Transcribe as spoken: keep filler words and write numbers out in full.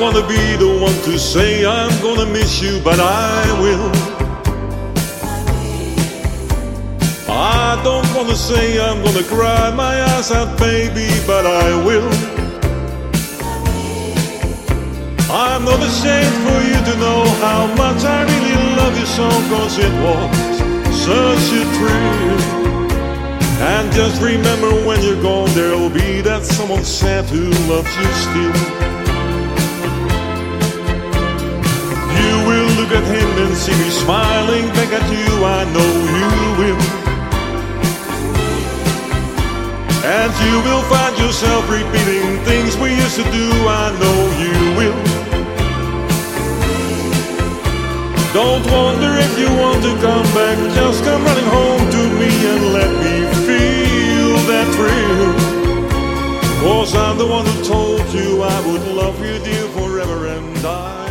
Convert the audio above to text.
wanna be the one to say I'm gonna miss you, but I will. I don't wanna say I'm gonna cry my eyes out, baby, but I will. I'm not ashamed for you to know how much I really love you so, cause it was such a thrill. And just remember, when you're gone, there'll be that someone sad who loves you still. You will look at him and see me smiling back at you, I know you will. And you will find yourself repeating things we used to do, I know you will. Don't wonder if you want to come back, just come running home to me and let me feel that thrill. Cause I'm the one who told you I would love you, dear, forever and I